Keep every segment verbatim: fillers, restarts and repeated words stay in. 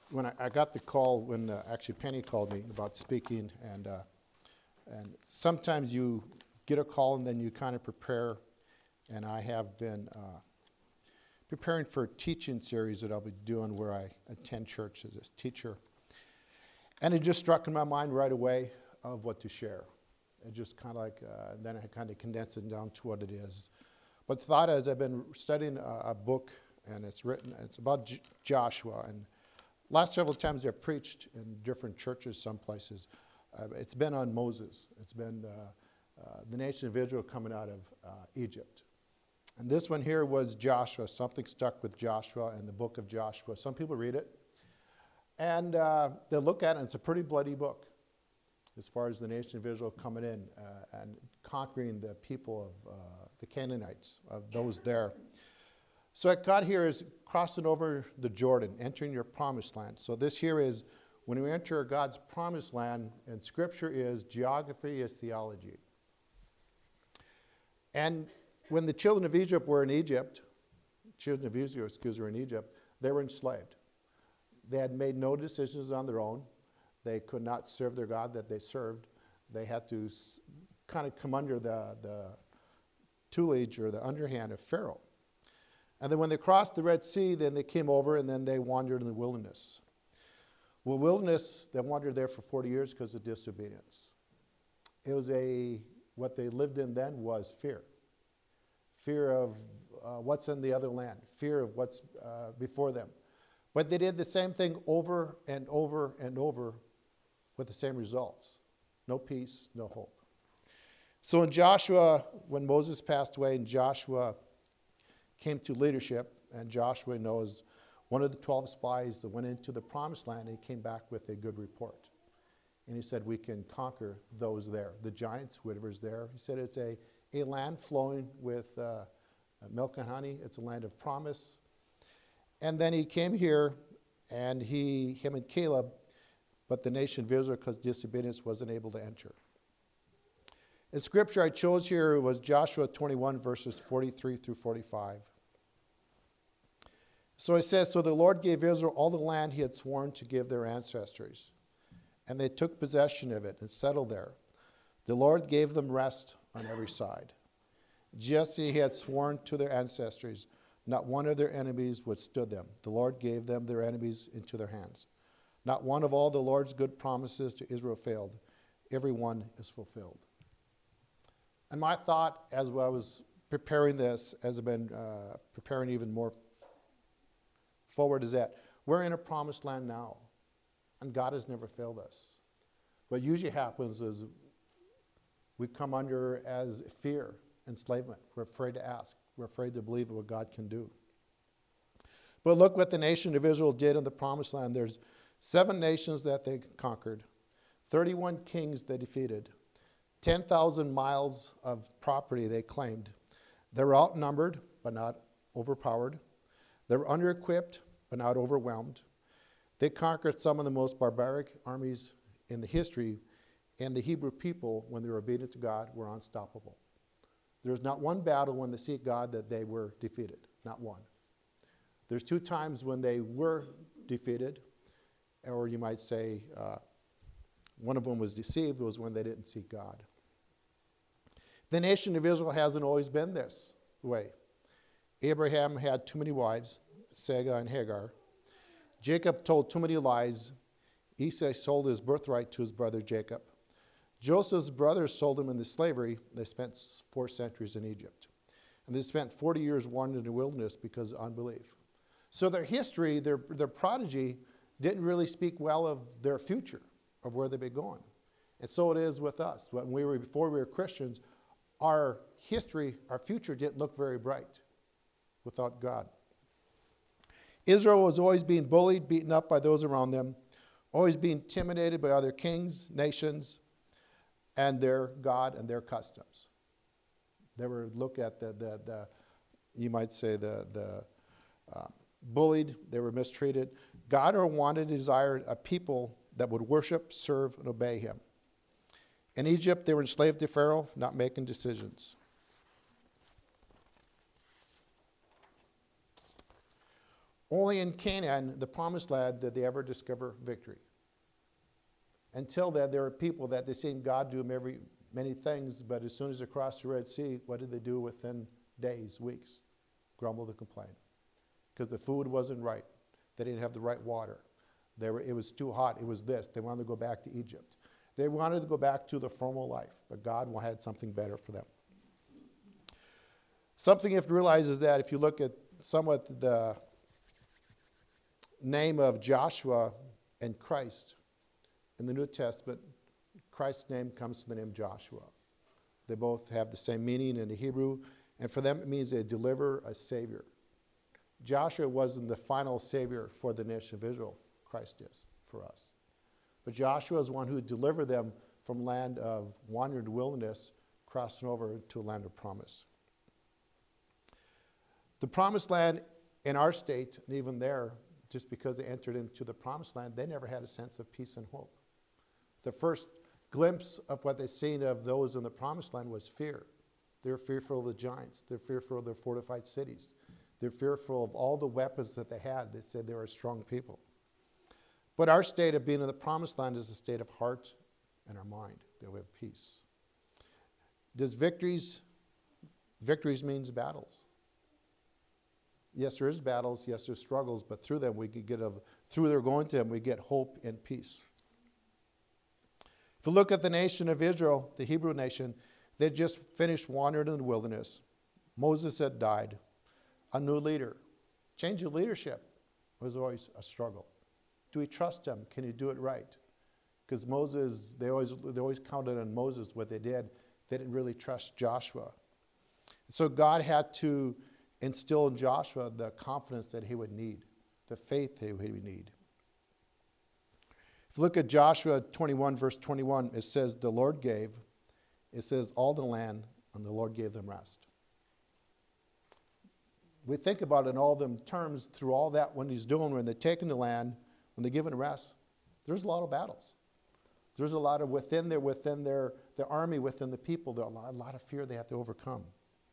when I, I got the call, when uh, actually Penny called me about speaking, and uh, and sometimes you get a call and then you kind of prepare, and I have been uh, preparing for a teaching series that I'll be doing where I attend church as a teacher. And it just struck in my mind right away of what to share. It just kind of like, uh, then I kind of condensed it down to what it is. But the thought is, I've been studying a, a book, and it's written, it's about J- Joshua. And last several times I've preached in different churches, some places. Uh, it's been on Moses. It's been uh, uh, the nation of Israel coming out of uh, Egypt. And this one here was Joshua. Something stuck with Joshua and the book of Joshua. Some people read it, and uh, they look at it, and it's a pretty bloody book as far as the nation of Israel coming in uh, and conquering the people of uh, the Canaanites, of those there. So what got here is crossing over the Jordan, entering your promised land. So this here is when we enter God's promised land, and Scripture is geography is theology. And when the children of Egypt were in Egypt, children of Israel, excuse me, were in Egypt, they were enslaved. They had made no decisions on their own. They could not serve their God that they served. They had to s- kind of come under the, the tutelage or the underhand of Pharaoh. And then when they crossed the Red Sea, then they came over and then they wandered in the wilderness. Well, wilderness, they wandered there for forty years because of disobedience. It was a, what they lived in then was fear. Fear of uh, what's in the other land. Fear of what's uh, before them. But they did the same thing over and over and over with the same results. No peace, no hope. So in Joshua, when Moses passed away and Joshua came to leadership, and Joshua knows one of the twelve spies that went into the promised land and came back with a good report. And he said, we can conquer those there. The giants, whatever's there. He said it's a, a land flowing with uh, milk and honey. It's a land of promise. And then he came here, and he, him and Caleb, but the nation of Israel, because disobedience, wasn't able to enter. The scripture I chose here was Joshua twenty-one, verses forty-three through forty-five. So it says, so the Lord gave Israel all the land he had sworn to give their ancestors, and they took possession of it and settled there. The Lord gave them rest on every side, just as he had sworn to their ancestors. Not one of their enemies withstood them. The Lord gave them their enemies into their hands. Not one of all the Lord's good promises to Israel failed. Every one is fulfilled. And my thought as I was preparing this, as I've been uh, preparing even more forward, is that we're in a promised land now. And God has never failed us. What usually happens is we come under as fear, enslavement. We're afraid to ask. We're afraid to believe what God can do. But look what the nation of Israel did in the promised land. There's seven nations that they conquered, thirty-one kings they defeated, ten thousand miles of property they claimed. They were outnumbered, but not overpowered. They were under-equipped, but not overwhelmed. They conquered some of the most barbaric armies in the history, and the Hebrew people, when they were obedient to God, were unstoppable. There's not one battle when they seek God that they were defeated. Not one. There's two times when they were defeated, or you might say uh, one of them was deceived, was when they didn't seek God. The nation of Israel hasn't always been this way. Abraham had too many wives, Sarai and Hagar. Jacob told too many lies. Esau sold his birthright to his brother Jacob. Joseph's brothers sold him into slavery. They spent four centuries in Egypt. And they spent forty years wandering in the wilderness because of unbelief. So their history, their, their prodigy, didn't really speak well of their future, of where they'd be going. And so it is with us. When we were, before we were Christians, our history, our future didn't look very bright without God. Israel was always being bullied, beaten up by those around them, always being intimidated by other kings, nations, and their God and their customs. They were looked at the, the, the you might say, the, the uh, bullied, they were mistreated. God wanted, desired a people that would worship, serve, and obey him. In Egypt, they were enslaved to Pharaoh, not making decisions. Only in Canaan, the promised land, did they ever discover victory. Until then, there were people that they seen God do every, many things, but as soon as they crossed the Red Sea, what did they do within days, weeks? Grumble and complain. Because the food wasn't right. They didn't have the right water. They were, it was too hot. It was this. They wanted to go back to Egypt. They wanted to go back to the formal life, but God had something better for them. Something you have to realize is that if you look at somewhat the name of Joshua and Christ in the New Testament, Christ's name comes from the name Joshua. They both have the same meaning in the Hebrew, and for them it means a deliverer, a savior. Joshua wasn't the final savior for the nation of Israel. Christ is for us. But Joshua is one who delivered them from land of wandering wilderness, crossing over to a land of promise. The promised land in our state, and even there, just because they entered into the promised land, they never had a sense of peace and hope. The first glimpse of what they seen of those in the promised land was fear. They're fearful of the giants. They're fearful of their fortified cities. They're fearful of all the weapons that they had. They said they were strong people. But our state of being in the promised land is a state of heart and our mind, that we have peace. Does victories, victories means battles. Yes, there is battles. Yes, there's struggles, but through them we can get a, through their going to them, we get hope and peace. If you look at the nation of Israel, the Hebrew nation, they just finished wandering in the wilderness. Moses had died. A new leader. Change of leadership was always a struggle. Do we trust him? Can he do it right? Because Moses, they always, they always counted on Moses, what they did. They didn't really trust Joshua. So God had to instill in Joshua the confidence that he would need, the faith that he would need. If you look at Joshua twenty-one, verse twenty-one, it says, the Lord gave, it says, all the land, and the Lord gave them rest. We think about it in all them terms through all that when he's doing, when they're taking the land, when they're given rest, there's a lot of battles. There's a lot of within their, within their, their army, within the people, there's a lot, a lot of fear they have to overcome.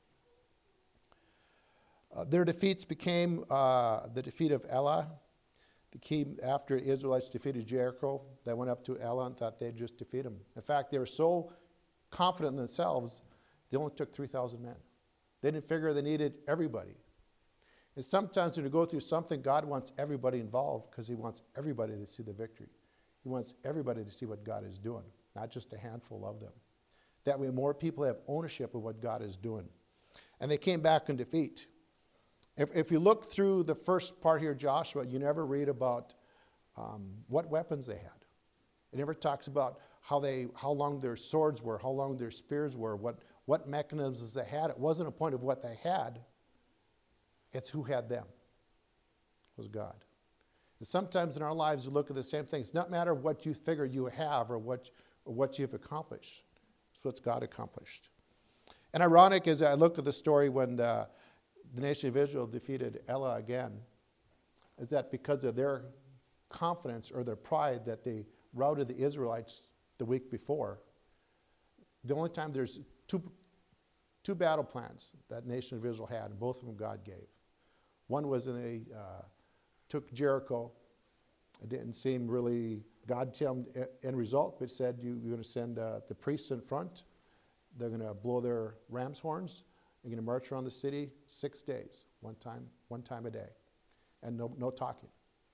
Uh, their defeats became uh, the defeat of Elah. They came after the Israelites defeated Jericho. They went up to Elah and thought they'd just defeat them. In fact, they were so confident in themselves, they only took three thousand men. They didn't figure they needed everybody. And sometimes when you go through something, God wants everybody involved because he wants everybody to see the victory. He wants everybody to see what God is doing, not just a handful of them. That way more people have ownership of what God is doing. And they came back in defeat. If, if you look through the first part here, Joshua, you never read about um, what weapons they had. It never talks about how, they, how long their swords were, how long their spears were, what, what mechanisms they had. It wasn't a point of what they had. It's who had them. It was God. And sometimes in our lives we look at the same things. It's not matter what you figure you have or what, or what you've accomplished. It's what God accomplished. And ironic is I look at the story when uh, the nation of Israel defeated Elah again, is that because of their confidence or their pride that they routed the Israelites the week before, the only time there's two, two battle plans that nation of Israel had, and both of them God gave. One was in they uh, took Jericho. It didn't seem really, God tell them end result, but said you, you're going to send uh, the priests in front. They're going to blow their ram's horns. You're going to march around the city six days, one time, one time a day, and no, no talking.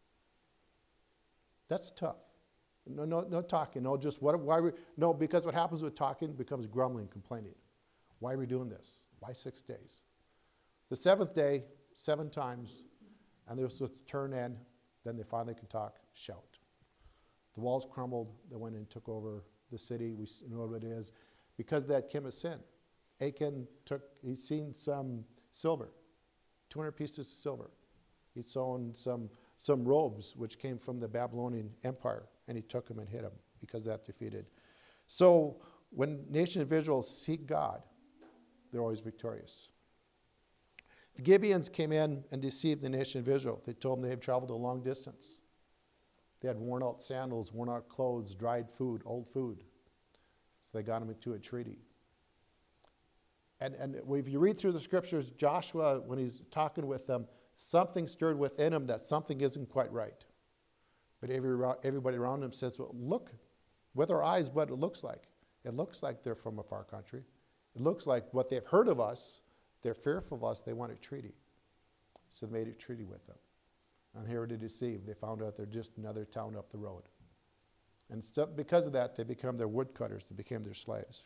That's tough. No, no, no talking. No, just what? Why? We, no, because what happens with talking becomes grumbling, complaining. Why are we doing this? Why six days? The seventh day, seven times, and they're supposed to turn in. Then they finally can talk, shout. The walls crumbled. They went and took over the city. We know what it is. Because of that came a sin. Achan took, he'd seen some silver, two hundred pieces of silver. He'd sewn some, some robes which came from the Babylonian Empire, and he took them and hid them because that defeated. So when nation of Israel seek God, they're always victorious. The Gibeons came in and deceived the nation of Israel. They told them they had traveled a long distance. They had worn out sandals, worn out clothes, dried food, old food. So they got them into a treaty. And, and if you read through the scriptures, Joshua, when he's talking with them, something stirred within him that something isn't quite right. But every, everybody around him says, well, look with our eyes what it looks like. It looks like they're from a far country. It looks like what they've heard of us, they're fearful of us, they want a treaty. So they made a treaty with them. And here to deceive, they found out they're just another town up the road. And stuff, because of that, they become their woodcutters, they became their slaves.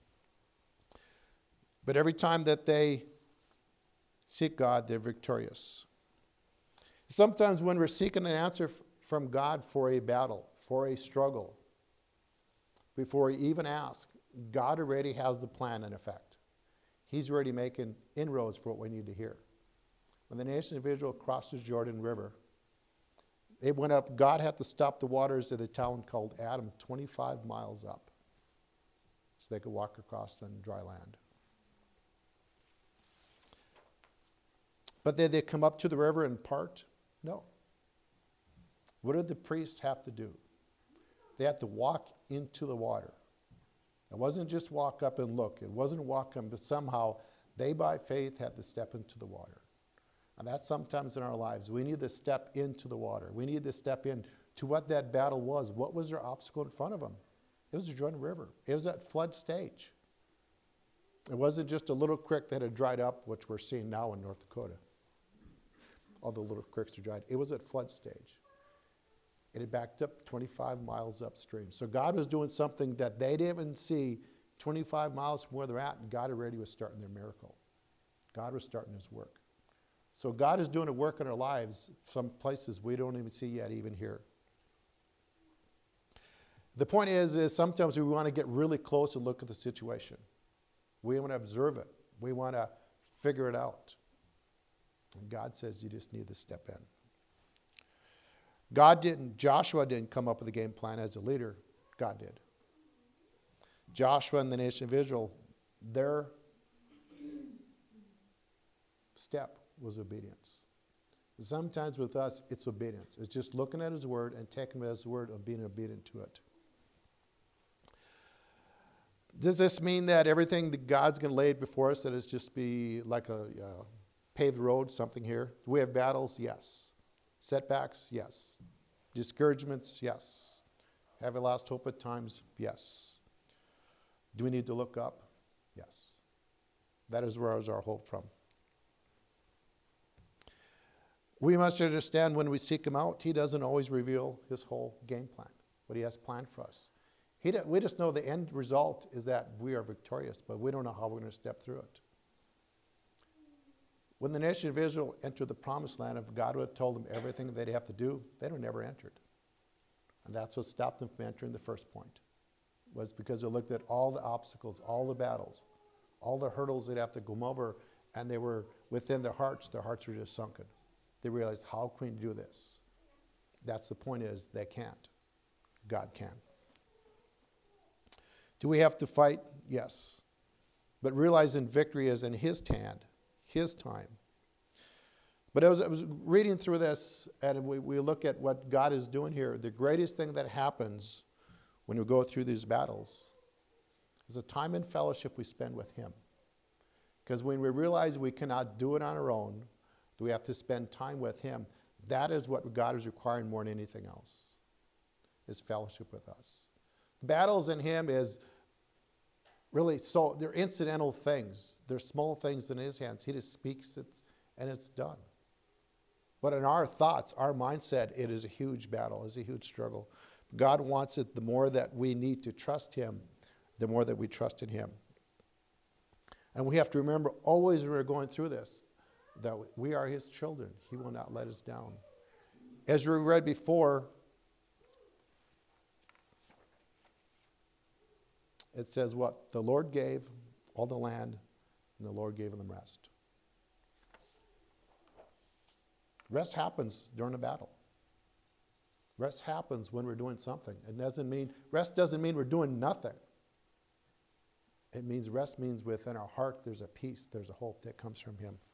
But every time that they seek God, they're victorious. Sometimes when we're seeking an answer f- from God for a battle, for a struggle, before we even ask, God already has the plan in effect. He's already making inroads for what we need to hear. When the nation of Israel crossed the Jordan River, they went up, God had to stop the waters of the town called Adam twenty-five miles up so they could walk across on dry land. But did they come up to the river and part? No. What did the priests have to do? They had to walk into the water. It wasn't just walk up and look. It wasn't walk up, but somehow they by faith had to step into the water. And that's sometimes in our lives. We need to step into the water. We need to step in to what that battle was. What was their obstacle in front of them? It was the Jordan River. It was that flood stage. It wasn't just a little creek that had dried up, which we're seeing now in North Dakota. All the little creeks are dried. It was at flood stage. It had backed up twenty-five miles upstream. So God was doing something that they didn't even see twenty-five miles from where they're at, and God already was starting their miracle. God was starting his work. So God is doing a work in our lives, some places we don't even see yet, even here. The point is, is sometimes we want to get really close and look at the situation. We want to observe it. We want to figure it out. And God says you just need to step in. God didn't, Joshua didn't come up with a game plan as a leader. God did. Joshua and the nation of Israel, their step was obedience. Sometimes with us, it's obedience. It's just looking at his word and taking him at his word and being obedient to it. Does this mean that everything that God's going to lay before us, that it's just be like a uh, paved road, something here? Do we have battles? Yes. Setbacks? Yes. Discouragements? Yes. Have we lost hope at times? Yes. Do we need to look up? Yes. That is where is our hope from. We must understand when we seek him out, he doesn't always reveal his whole game plan, what he has planned for us. He we just know the end result is that we are victorious, but we don't know how we're going to step through it. When the nation of Israel entered the promised land, if God would have told them everything they'd have to do, they'd have never entered. And that's what stopped them from entering the first point, was because they looked at all the obstacles, all the battles, all the hurdles they'd have to go over, and they were within their hearts, their hearts were just sunken. They realized, how can we do this? That's the point is, they can't. God can. Do we have to fight? Yes. But realizing victory is in his hand, his time. But as I was reading through this, and we, we look at what God is doing here, the greatest thing that happens when we go through these battles is the time in fellowship we spend with him. Because when we realize we cannot do it on our own, we have to spend time with him. That is what God is requiring more than anything else, is fellowship with us. Battles in him is really, so they're incidental things. They're small things in his hands. He just speaks it and it's done. But in our thoughts, our mindset, it is a huge battle, it's a huge struggle. God wants it, the more that we need to trust him, the more that we trust in him. And we have to remember always when we're going through this, that we are his children. He will not let us down. As we read before, it says what? The Lord gave all the land, and the Lord gave them rest. Rest happens during a battle. Rest happens when we're doing something. It doesn't mean, rest doesn't mean we're doing nothing. It means rest means within our heart there's a peace, there's a hope that comes from him.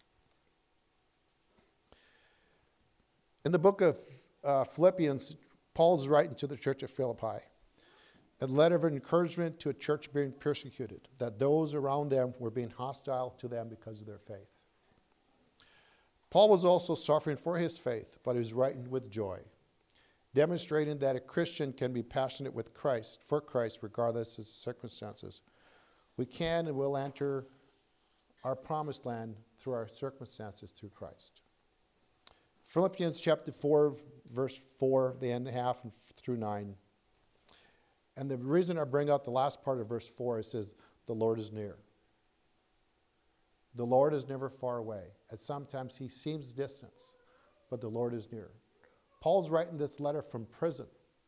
In the book of uh, Philippians, Paul's writing to the church of Philippi, a letter of encouragement to a church being persecuted, that those around them were being hostile to them because of their faith. Paul was also suffering for his faith, but he was writing with joy, demonstrating that a Christian can be passionate with Christ, for Christ, regardless of circumstances. We can and will enter our promised land through our circumstances through Christ. Philippians chapter four, verse four, the end half through nine. And the reason I bring out the last part of verse four, it says, the Lord is near. The Lord is never far away. And sometimes he seems distant, but the Lord is near. Paul's writing this letter from prison.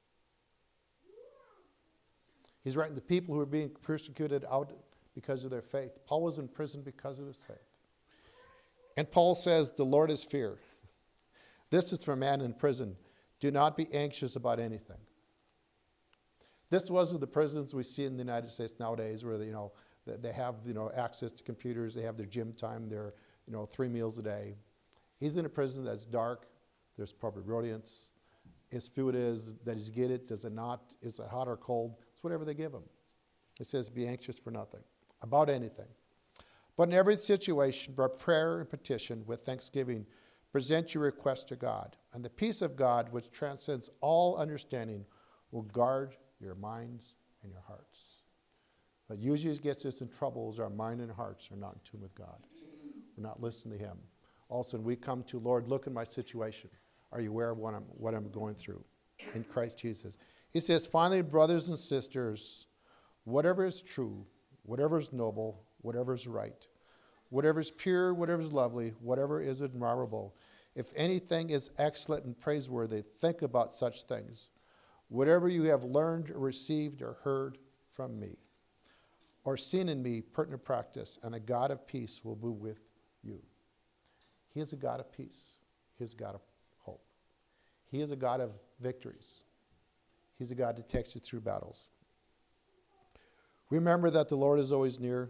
He's writing to people who are being persecuted out because of their faith. Paul was in prison because of his faith. And Paul says, the Lord is fear. This is for a man in prison. Do not be anxious about anything. This wasn't the prisons we see in the United States nowadays where, they, you know, they have, you know, access to computers, they have their gym time, their, you know, three meals a day. He's in a prison that's dark. There's probably rodents. His food is, does he get it? Does it not? Is it hot or cold? It's whatever they give him. It says, be anxious for nothing, about anything. But in every situation, by prayer and petition with thanksgiving, present your request to God. And the peace of God, which transcends all understanding, will guard your minds and your hearts. What usually gets us in trouble is our mind and hearts are not in tune with God. We're not listening to him. Also, when we come to, Lord, look at my situation. Are you aware of what I'm, what I'm going through in Christ Jesus? He says, finally, brothers and sisters, whatever is true, whatever is noble, whatever is right, whatever is pure, whatever is lovely, whatever is admirable, if anything is excellent and praiseworthy, think about such things. Whatever you have learned or received or heard from me, or seen in me, pertinent practice, and the God of peace will be with you. He is a God of peace. He is a God of hope. He is a God of victories. He's a God that takes you through battles. Remember that the Lord is always near.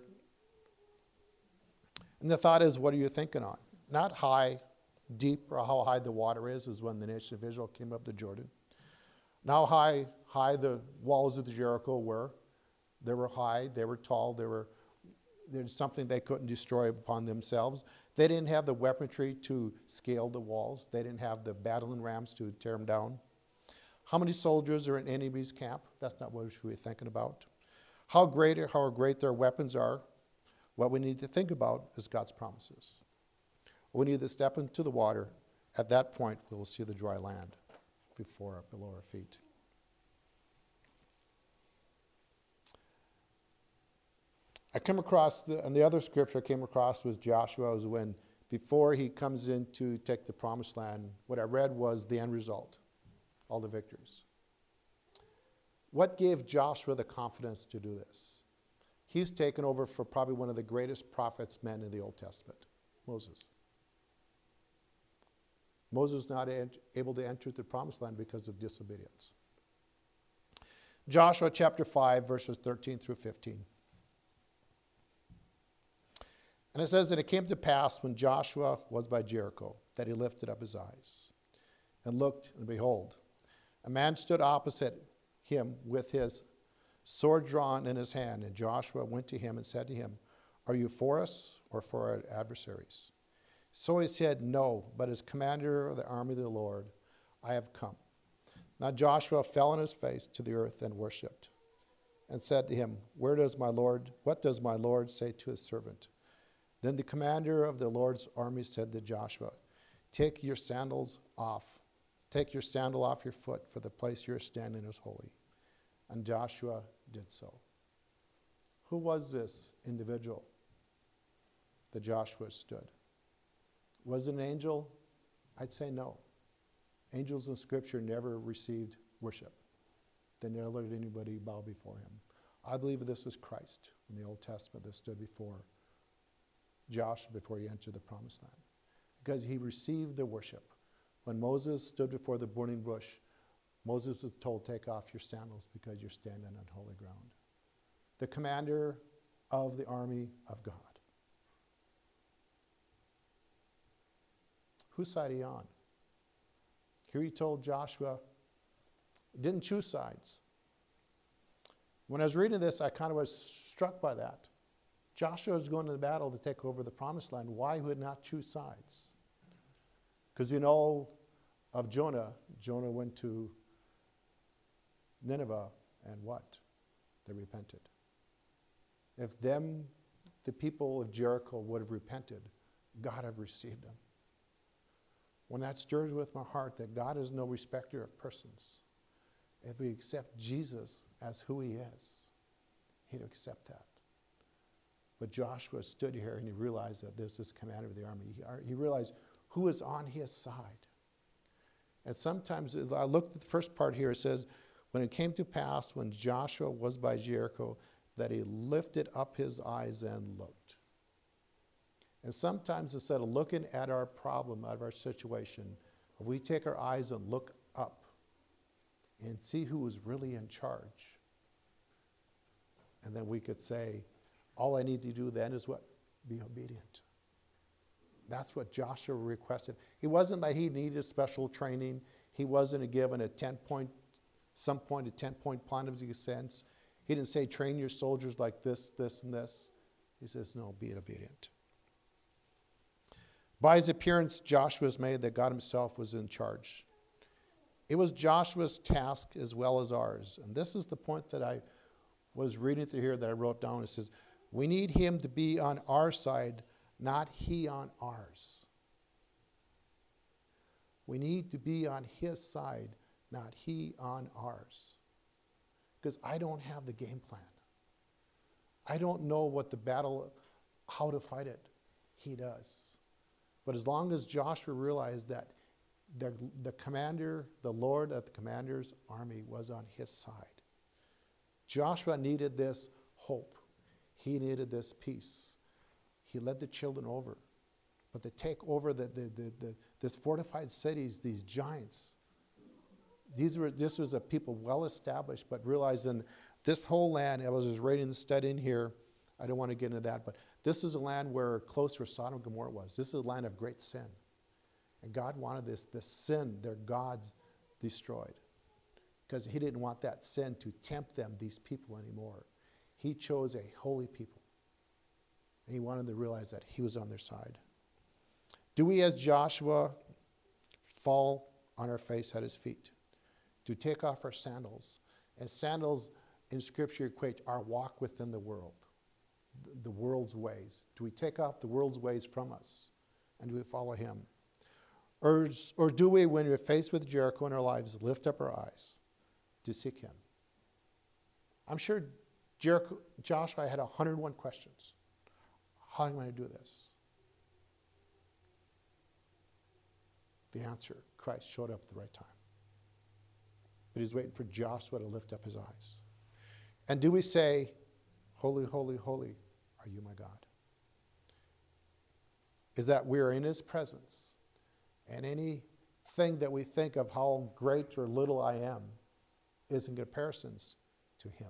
And the thought is, what are you thinking on? Not high, deep, or how high the water is, is when the nation of Israel came up the Jordan. Now high, high the walls of the Jericho were. They were high, they were tall, they were there's something they couldn't destroy upon themselves. They didn't have the weaponry to scale the walls. They didn't have the battling rams to tear them down. How many soldiers are in an enemy's camp? That's not what we should be thinking about. How great, how great their weapons are. What we need to think about is God's promises. We need to step into the water. At that point, we will see the dry land before, below our feet. I came across, the, and the other scripture I came across was Joshua, was when, before he comes in to take the promised land, what I read was the end result, all the victories. What gave Joshua the confidence to do this? He's taken over for probably one of the greatest prophets, men in the Old Testament, Moses. Moses was not able to enter the promised land because of disobedience. Joshua chapter five, verses thirteen through fifteen. And it says, and it came to pass when Joshua was by Jericho, that he lifted up his eyes and looked, and behold, a man stood opposite him with his sword drawn in his hand. And Joshua went to him and said to him, are you for us or for our adversaries? So he said, no, but as commander of the army of the Lord, I have come. Now Joshua fell on his face to the earth and worshipped, and said to him, where does my Lord, what does my Lord say to his servant? Then the commander of the Lord's army said to Joshua, take your sandals off. Take your sandal off your foot, for the place you're standing is holy. And Joshua did so. Who was this individual that Joshua stood? Was it an angel? I'd say no. Angels in Scripture never received worship. They never let anybody bow before him. I believe this is Christ in the Old Testament that stood before Joshua before he entered the promised land, because he received the worship. When Moses stood before the burning bush, Moses was told, take off your sandals because you're standing on holy ground. The commander of the army of God. Whose side are you on? Here he told Joshua, he didn't choose sides. When I was reading this, I kind of was struck by that. Joshua was going to the battle to take over the promised land. Why would he not choose sides? Because you know of Jonah, Jonah went to Nineveh, and what? They repented. If them, the people of Jericho, would have repented, God have received them. When that stirs with my heart that God is no respecter of persons, if we accept Jesus as who he is, he'd accept that. But Joshua stood here and he realized that this is commander of the army. He, he realized who is on his side. And sometimes, I looked at the first part here, it says, when it came to pass, when Joshua was by Jericho, that he lifted up his eyes and looked. And sometimes instead of looking at our problem, at our situation, if we take our eyes and look up and see who is really in charge, and then we could say, all I need to do then is what? Be obedient. That's what Joshua requested. It wasn't that he needed special training. He wasn't given a ten-point, some point, a ten-point plan of defense. He didn't say, train your soldiers like this, this, and this. He says, no, be obedient. By his appearance, Joshua was made that God himself was in charge. It was Joshua's task as well as ours. And this is the point that I was reading through here that I wrote down. It says, we need him to be on our side, not he on ours. We need to be on his side, not he on ours. Because I don't have the game plan. I don't know what the battle, how to fight it. He does. But as long as Joshua realized that the, the commander, the Lord of the commander's army was on his side. Joshua needed this hope. He needed this peace. He led the children over. But to take over the, the, the, the, this fortified cities, these giants, these were, this was a people well established, but realizing this whole land, I was just reading the study in here, I don't want to get into that, but this is a land where close to where Sodom and Gomorrah was. This is a land of great sin. And God wanted this, this sin, their gods, destroyed. Because he didn't want that sin to tempt them, these people, anymore. He chose a holy people. And he wanted them to realize that he was on their side. Do we, as Joshua, fall on our face at his feet? To take off our sandals? And sandals in Scripture equate our walk within the world. The world's ways. Do we take off the world's ways from us? And do we follow him? Or, or do we, when we're faced with Jericho in our lives, lift up our eyes to seek him? I'm sure Jericho, Joshua had one hundred one questions. How am I going to do this? The answer, Christ showed up at the right time. But he's waiting for Joshua to lift up his eyes. And do we say, holy, holy, holy are you, my God? Is that we are in his presence, and anything that we think of how great or little I am is in comparisons to him.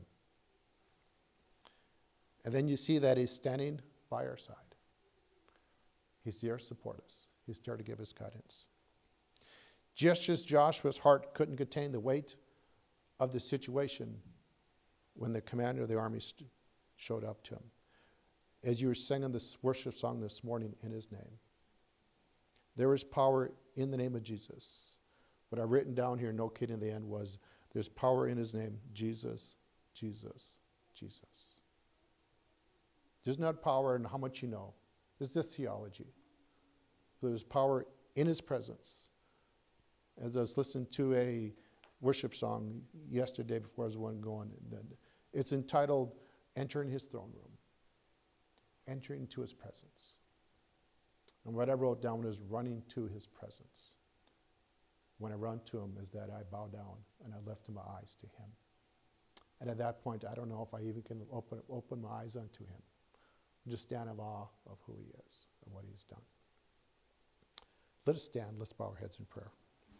And then you see that he's standing by our side. He's there to support us. He's there to give us guidance. Just as Joshua's heart couldn't contain the weight of the situation when the commander of the army st- showed up to him. As you were singing this worship song this morning, in his name. There is power in the name of Jesus. What I've written down here, no kidding, in the end was, there's power in his name, Jesus, Jesus, Jesus. There's not power in how much you know. It's just theology. There's power in his presence. As I was listening to a worship song yesterday before I was one going, it's entitled, Entering His Throne Room. Entering into his presence. And what I wrote down was running to his presence. When I run to him is that I bow down and I lift my eyes to him. And at that point, I don't know if I even can open, open my eyes unto him. Just stand in awe of who he is and what he's done. Let us stand. Let's bow our heads in prayer.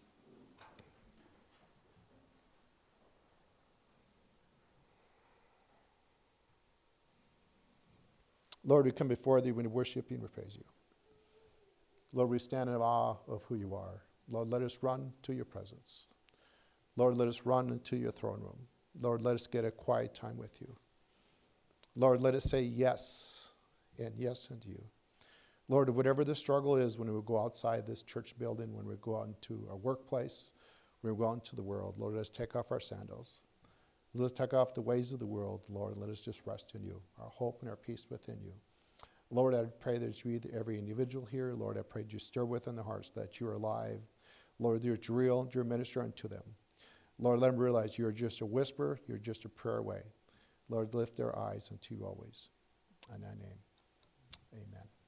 Lord, we come before thee when we worship you and we praise you. Lord, we stand in awe of who you are. Lord, let us run to your presence. Lord, let us run into your throne room. Lord, let us get a quiet time with you. Lord, let us say yes and yes unto you. Lord, whatever the struggle is when we go outside this church building, when we go out into our workplace, when we go out into the world, Lord, let us take off our sandals. Let us take off the ways of the world, Lord. Let us just rest in you, our hope and our peace within you. Lord, I pray that you be every individual here. Lord, I pray that you stir within their hearts that you are alive. Lord, you're real, you're ministering to them. Lord, let them realize you're just a whisper, you're just a prayer away. Lord, lift their eyes unto you always. In thy name, amen.